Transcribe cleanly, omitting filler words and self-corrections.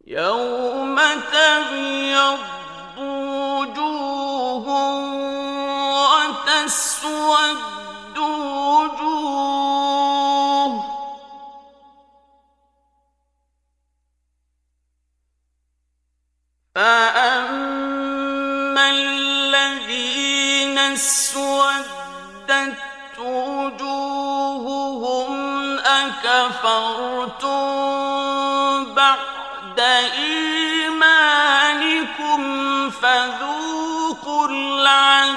يوم تبيض وجوه وتسود وجوه، فأما الذين اسودت وجوههم أكفرتم بعد إيمانكم فذوقوا العذاب